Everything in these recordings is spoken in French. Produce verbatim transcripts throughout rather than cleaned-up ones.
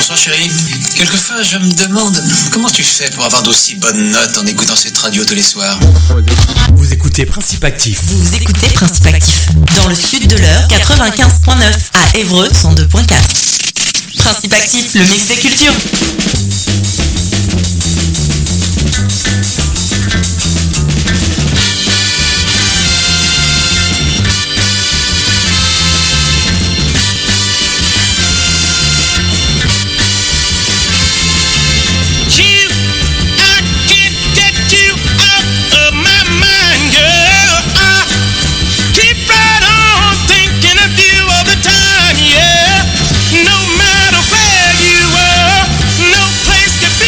Bonsoir chérie. Quelquefois je me demande comment tu fais pour avoir d'aussi bonnes notes en écoutant cette radio tous les soirs. Vous écoutez Principe Actif. Vous écoutez Principe Actif. Dans le sud de l'Eure, quatre-vingt-quinze virgule neuf. À Évreux, cent deux virgule quatre. Principe Actif, le mix des cultures. No matter where you are, no place can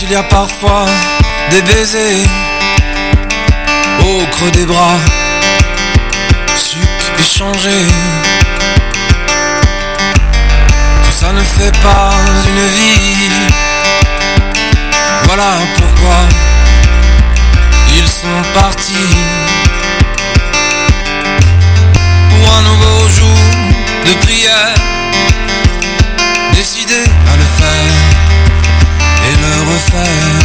il y a parfois des baisers au creux des bras, suc échangé. Tout ça ne fait pas une vie. Voilà pourquoi ils sont partis pour un nouveau jour de prière, décidé à le faire et le refaire.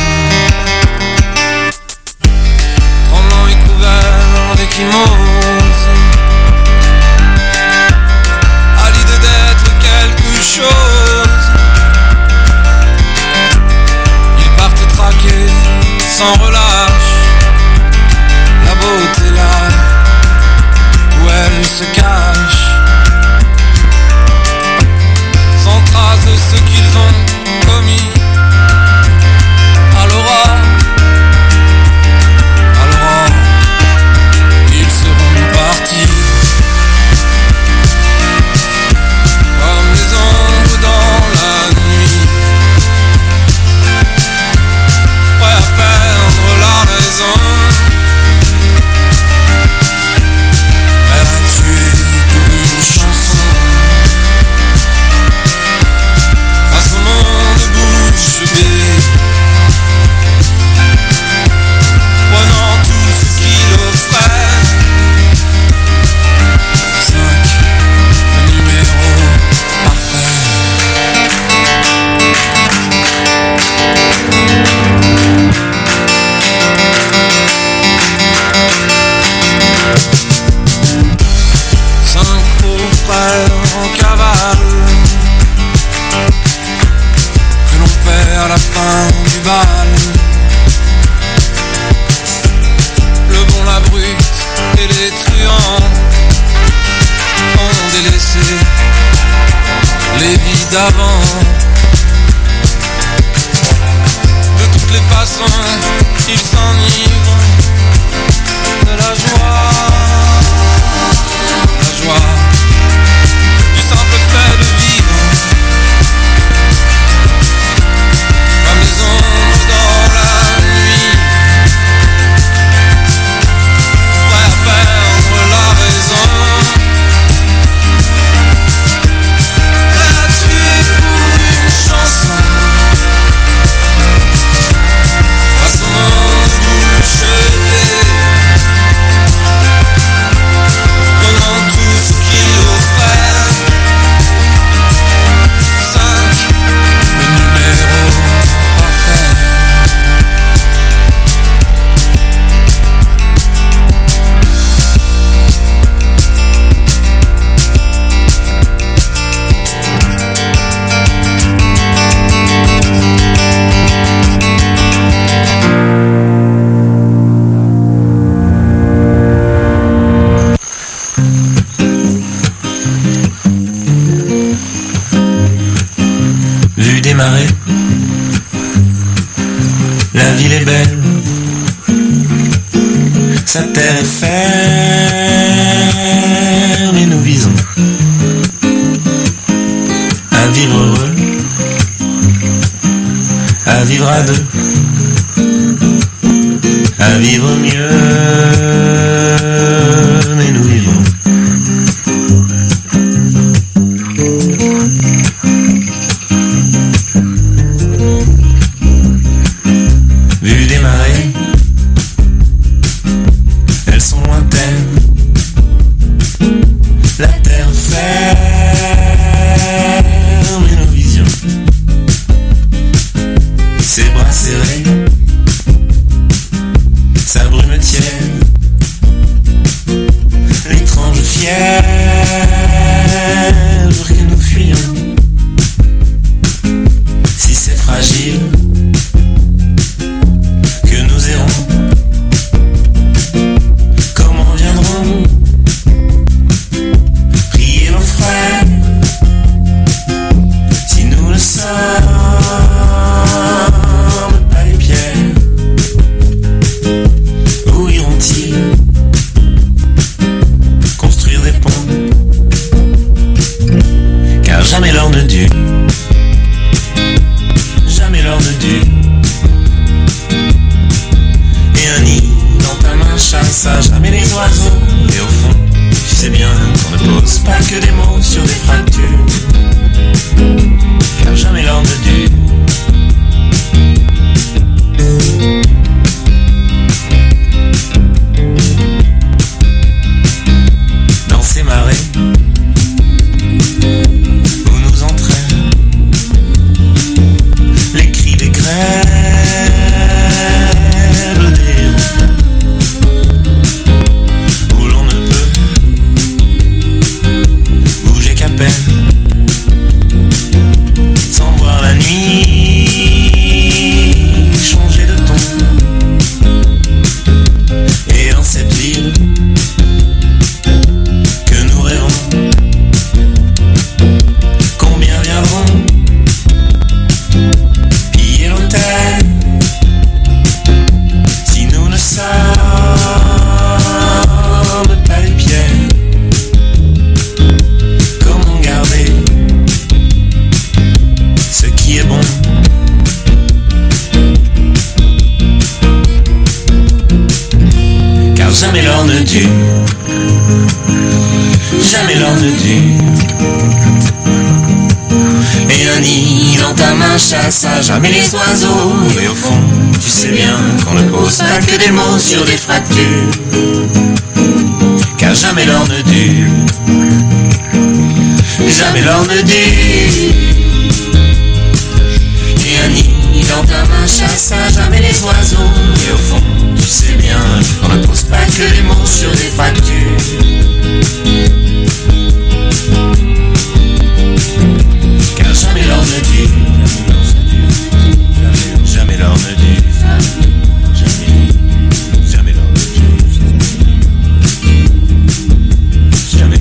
Tremblant et couvert d'échymose, à l'idée d'être quelque chose, ils partent traquer sans relâche la beauté là où elle se cache, sans trace de ce qu'ils ont commis. À l'aurore, à l'aurore, ils seront partis comme les ombres dans la nuit, prêts à perdre la raison, prêts à tuer pour une chanson, face au monde bouche bée, prenant tout ce qu'il offrait. Cinq, le numéro parfait. Cinq faux frères en cavale que l'on perd à la fin du bal. Le bon, la brute et les truands ont délaissé les vies d'avant. De toutes les façons, ils s'enivrent de la joie, la joie du simple fait de vivre, comme les ombres dans la nuit, prêts à perdre la raison, prêts à tuer pour une chanson, face au monde bouche bée, prenant tout ce qu'il offrait. Cinq, le numéro parfait. Vue des marées, la ville est belle, sa terre est ferme et nous visons à vivre heureux, à vivre à deux, à vivre mieux, mais nous vivons. Vue des marées, elles sont lointaines, la terre ferme et nos visions, ses bras serrés, sa brume tienne, l'étrange fièvre que nous fuyons. Si c'est fragile que nous errons, comment viendrons prier nos frères si nous ne sommes pas les pierres? Où iront-ils construire des ponts? Car jamais l'heure ne dure, jamais l'heure ne dure. un chasse à jamais les oiseaux. Et au fond, tu sais bien qu'on ne pose pas que des mots sur des fractures, car jamais l'or ne dure, jamais l'or ne dure. Et un nid dans ta main chasse à jamais les oiseaux. Et au fond, tu sais bien qu'on ne pose pas que des mots sur des fractures, car jamais l'or ne dure, jamais l'or ne dure, jamais, jamais l'or ne dure, jamais.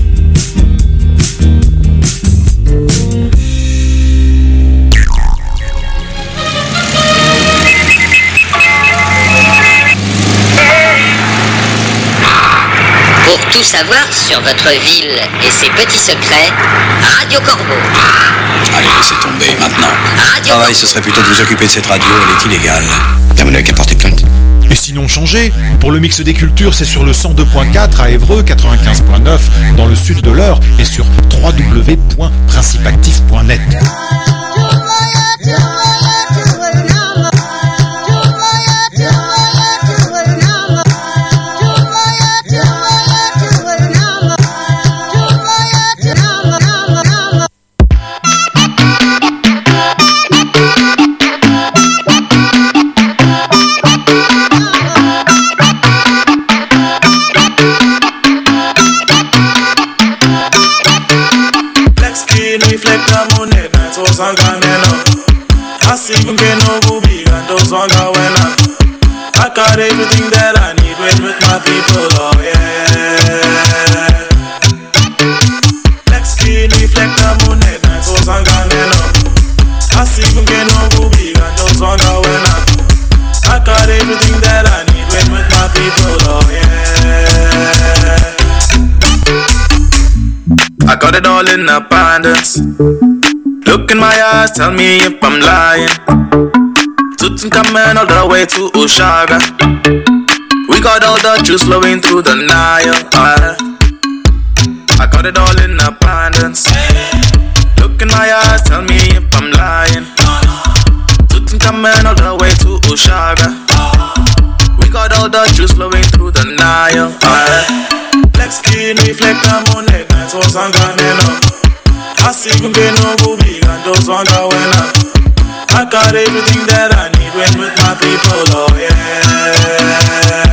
Pour tout savoir sur votre ville et ses petits secrets, Radio Corbeau. Allez, laissez tomber, maintenant. Radio Travail, Corbeau. ce serait plutôt de vous occuper de cette radio, elle est illégale. Ah, vous n'avez qu'à porter plainte. Et sinon changez, pour le mix des cultures, c'est sur le cent deux point quatre à Évreux, quatre-vingt-quinze point neuf dans le sud de l'Eure et sur w w w point principactif point net. I got everything that I need with, with my people, oh yeah. Black skin, reflector, moonlight, night, so sanga neno. I see you get no booby, and those sanga wena. I got everything that I need with, with my people, oh yeah. I got it all in abundance. Look in my eyes, tell me if I'm lying. Tutankhamen all the way to Ushaga. We got all the juice flowing through the Nile. uh, I got it all in abundance. Look in my eyes, tell me if I'm lying. Tutankhamen all the way to Ushaga. We got all the juice flowing through the Nile. uh, Black skin, reflector, moonlight, night, so sanga neno. I see you get no booby, and those wanga wena. I got everything that I need with, with my people, oh yeah.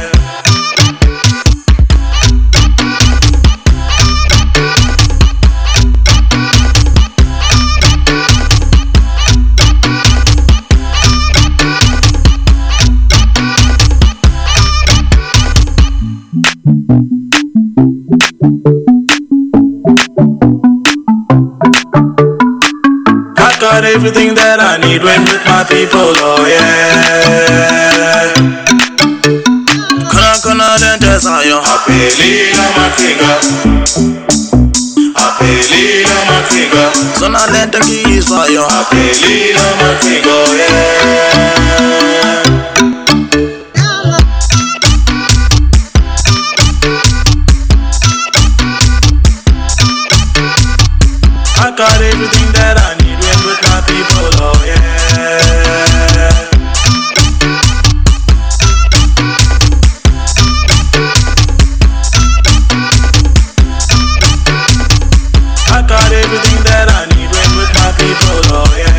I got everything that I need with, with my people, oh yeah. Kana kana dente sayo, apeli na makinga, apeli na makinga. Zona lente ki sayo, apeli na makinga, oh yeah. I got everything that I need with, with my people, oh yeah. I got everything that I need with, with my people, oh yeah.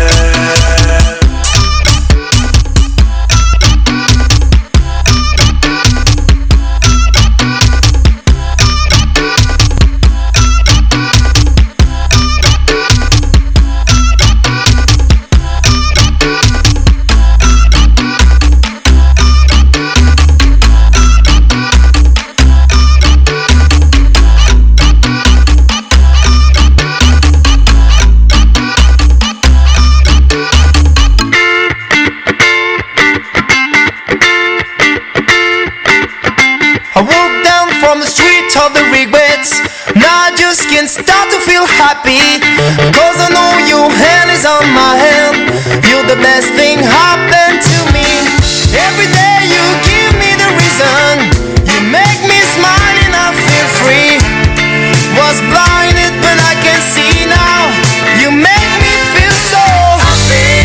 Of the regrets, now I just can't start to feel happy, cause I know your hand is on my hand. You're the best thing happened to me. Every day you give me the reason, you make me smile and I feel free. Was blinded but I can see now, you make me feel so happy.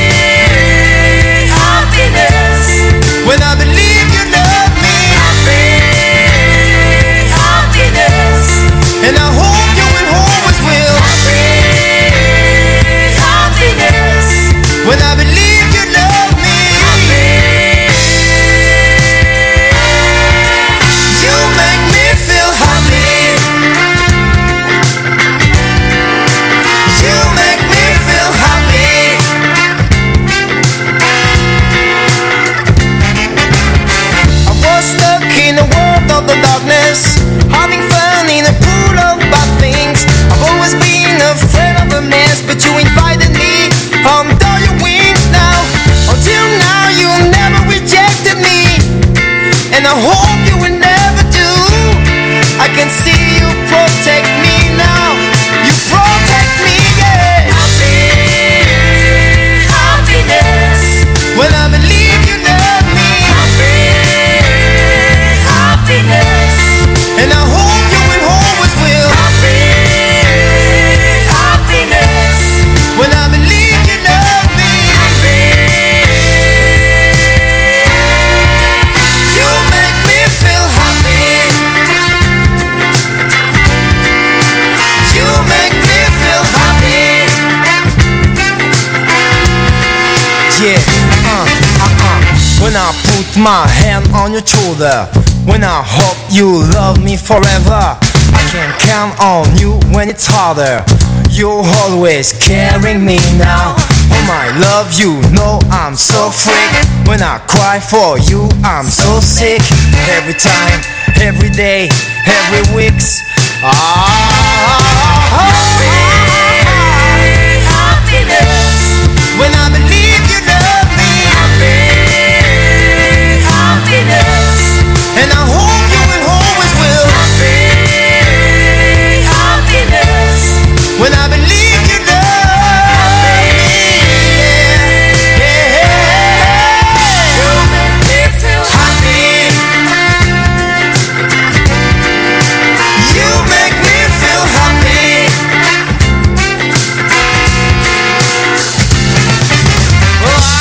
I put my hand on your shoulder, when I hope you love me forever. I can count on you when it's harder. You're always carrying me now. Oh my love, you know I'm so freak. When I cry for you, I'm so sick. Every time, every day, every week's ah, happiness. When I believe you love me, happiness. And I hope you will always will. Happiness. When I believe you love me, yeah, yeah. You make me feel happy. You make me feel happy. Oh,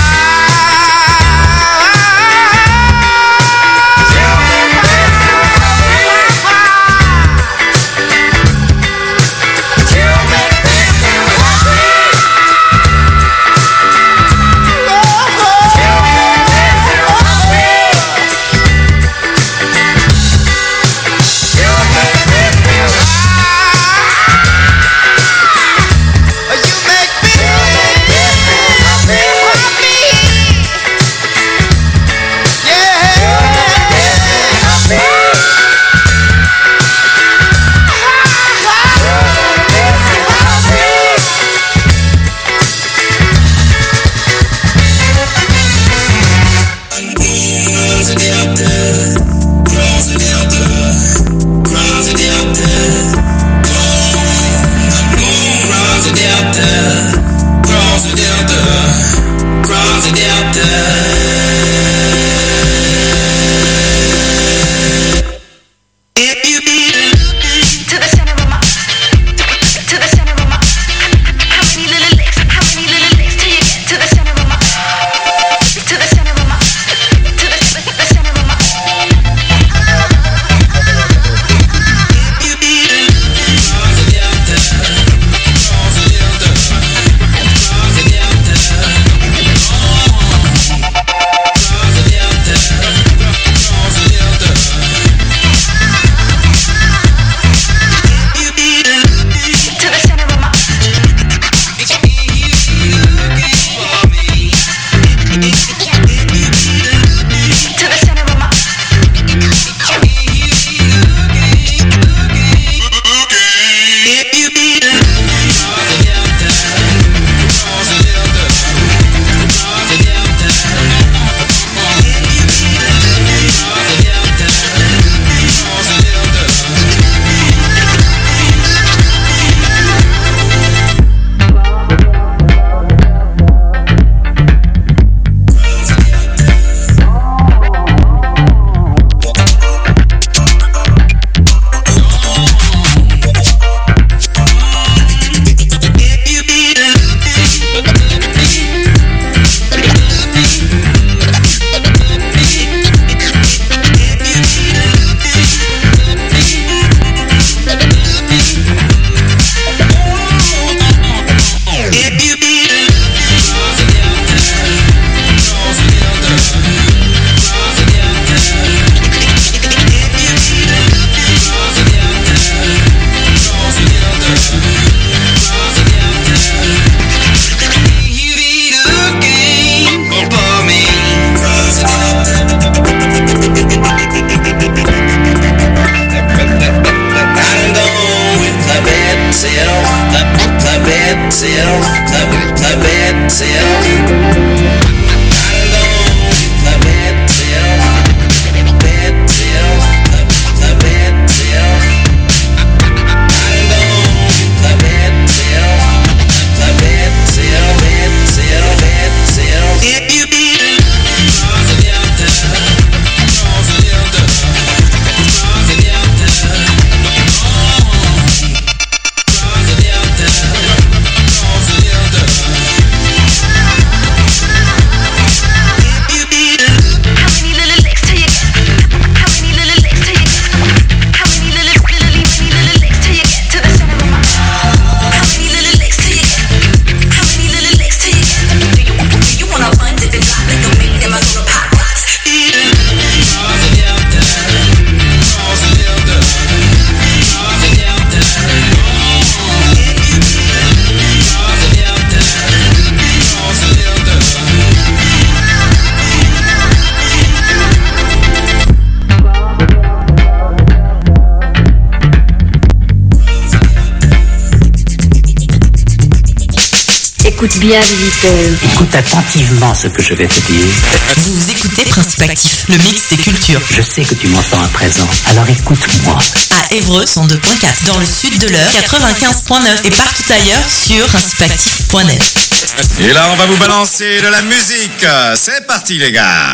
Écoute bien, visiteur. Écoute attentivement ce que je vais te dire. Vous écoutez Principe Actif, le mix des cultures. Je sais que tu m'entends à présent, alors écoute-moi. À Évreux, cent deux point quatre, dans le sud de l'Eure, quatre-vingt-quinze point neuf et partout ailleurs sur principe actif point net. Et là, on va vous balancer de la musique. C'est parti, les gars.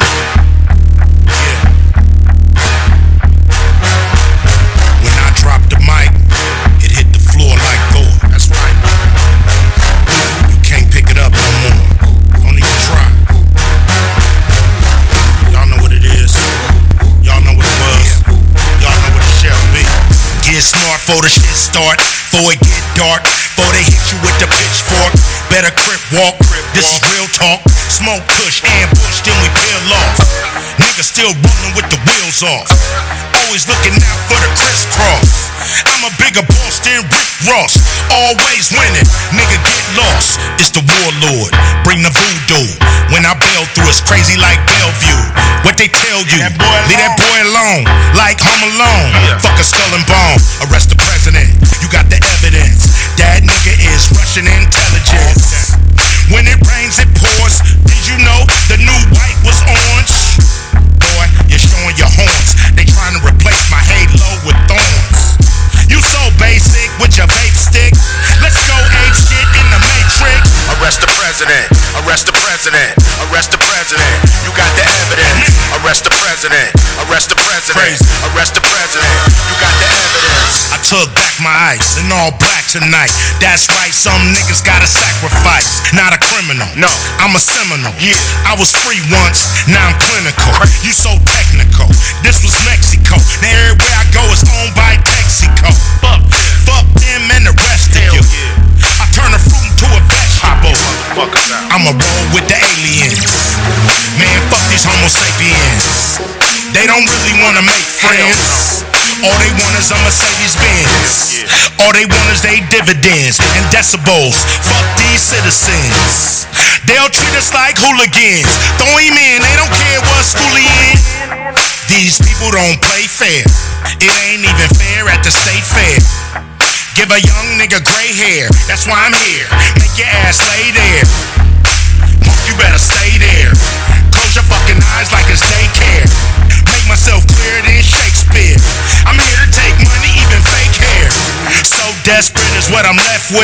When I drop the mic, it hit the floor like Thor. That's right. You can't pick it up no more. Don't even try. Y'all know what it is. Y'all know what it was. Y'all know what it shall be. Get smart for the shit start. Before it get dark. Before they hit you with the pitchfork. Better crip walk. This is real talk. Smoke push, ambush, then we peel off. Niggas still running with the wheels off. Always looking out for the crisscross. I'm a bigger boss than Rick Ross. Always winning, nigga get lost. It's the warlord, bring the voodoo. When I bail through, it's crazy like Bellevue. What they tell you, leave that boy alone. Like Home Alone, fuck a skull and bone. Arrest the president, you got the evidence. That nigga is Russian intelligence. When it rains, it pours. Did you know the new white was orange? Boy, you're showing your horns. They trying to replace my halo with thorns. You so basic with your vape stick. Let's go ape shit in the Matrix. Arrest the president. Arrest the president. Arrest the president. You got the evidence. Arrest the president. Arrest the president. Arrest the president. You got the evidence. I took back my ice in all black tonight. That's right, some niggas gotta sacrifice. Not a criminal. No, I'm a Seminole. Yeah, I was free once. Now I'm clinical. You so technical. This was Mexico. Now everywhere I go is owned by Texaco. Fuck, fuck them and the rest of you. I turn a fruit into a vegetable. I'ma roll with the aliens. Man, fuck these homo sapiens. They don't really wanna make friends. All they want is a Mercedes Benz. All they want is they dividends and decibels. Fuck these citizens. They'll treat us like hooligans. Throw him in, they don't care what school he in. These people don't play fair. It ain't even fair at the state fair. Give a young nigga gray hair. That's why I'm here. Make your ass lay there. You better stay there. Close your fucking eyes like it's daycare. Make myself clearer than Shakespeare. I'm here to take money, even fake hair. So desperate is what I'm left with.